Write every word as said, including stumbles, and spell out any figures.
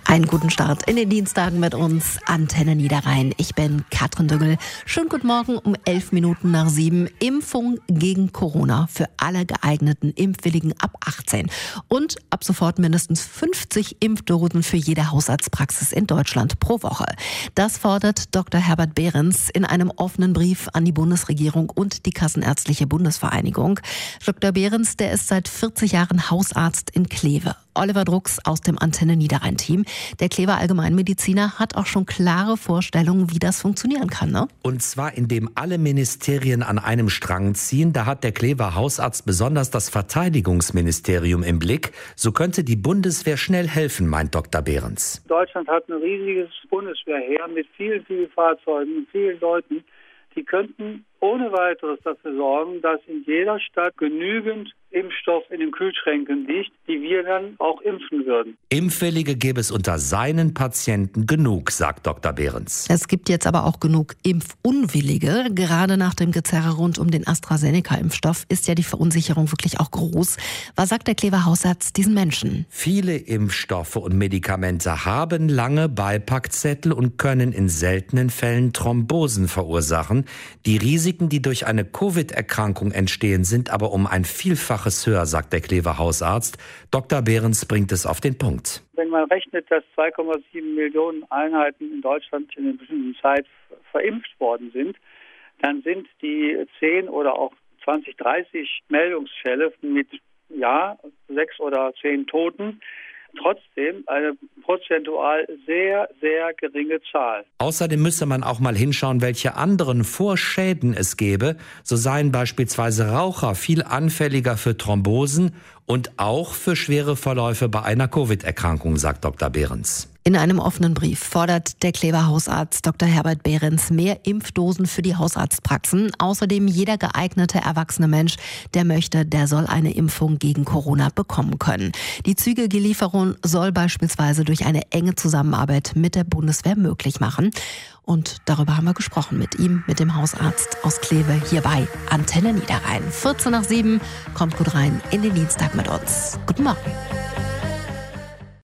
Einen guten Start in den Dienstagen mit uns, Antenne Niederrhein. Ich bin Katrin Düngel. Schönen guten Morgen um elf Minuten nach sieben. Impfung gegen Corona für alle geeigneten Impfwilligen ab achtzehn. Und ab sofort mindestens fünfzig Impfdosen für jede Hausarztpraxis in Deutschland pro Woche. Das fordert Doktor Herbert Behrens in einem offenen Brief an die Bundesregierung und die Kassenärztliche Bundesvereinigung. Doktor Behrens, der ist seit vierzig Jahren Hausarzt in Kleve. Oliver Drucks aus dem Antenne Niederrhein-Team. Der Klever Allgemeinmediziner hat auch schon klare Vorstellungen, wie das funktionieren kann, ne? Und zwar, indem alle Ministerien an einem Strang ziehen. Da hat der Klever Hausarzt besonders das Verteidigungsministerium im Blick. So könnte die Bundeswehr schnell helfen, meint Doktor Behrens. Deutschland hat ein riesiges Bundeswehrheer mit vielen, vielen Fahrzeugen und vielen Leuten. Die könnten ohne weiteres dafür sorgen, dass in jeder Stadt genügend Impfstoff in den Kühlschränken liegt, die wir dann auch impfen würden. Impfwillige gäbe es unter seinen Patienten genug, sagt Doktor Behrens. Es gibt jetzt aber auch genug Impfunwillige. Gerade nach dem Gezerre rund um den AstraZeneca-Impfstoff ist ja die Verunsicherung wirklich auch groß. Was sagt der Klever Hausarzt diesen Menschen? Viele Impfstoffe und Medikamente haben lange Beipackzettel und können in seltenen Fällen Thrombosen verursachen. Die Risiken, die durch eine Covid-Erkrankung entstehen, sind aber um ein Vielfaches höher, sagt der Klever Hausarzt. Doktor Behrens bringt es auf den Punkt. Wenn man rechnet, dass zwei Komma sieben Millionen Einheiten in Deutschland in einer bestimmten Zeit verimpft worden sind, dann sind die zehn oder auch zwanzig, dreißig Meldungsfälle mit ja, sechs oder zehn Toten trotzdem eine prozentual sehr, sehr geringe Zahl. Außerdem müsse man auch mal hinschauen, welche anderen Vorschäden es gäbe. So seien beispielsweise Raucher viel anfälliger für Thrombosen und auch für schwere Verläufe bei einer Covid-Erkrankung, sagt Doktor Behrens. In einem offenen Brief fordert der Klever Hausarzt Doktor Herbert Behrens mehr Impfdosen für die Hausarztpraxen. Außerdem jeder geeignete erwachsene Mensch, der möchte, der soll eine Impfung gegen Corona bekommen können. Die zügige Lieferung soll beispielsweise durch eine enge Zusammenarbeit mit der Bundeswehr möglich machen. Und darüber haben wir gesprochen mit ihm, mit dem Hausarzt aus Kleve, hier bei Antenne Niederrhein. vierzehn nach sieben, kommt gut rein in den Dienstag mit uns. Guten Morgen.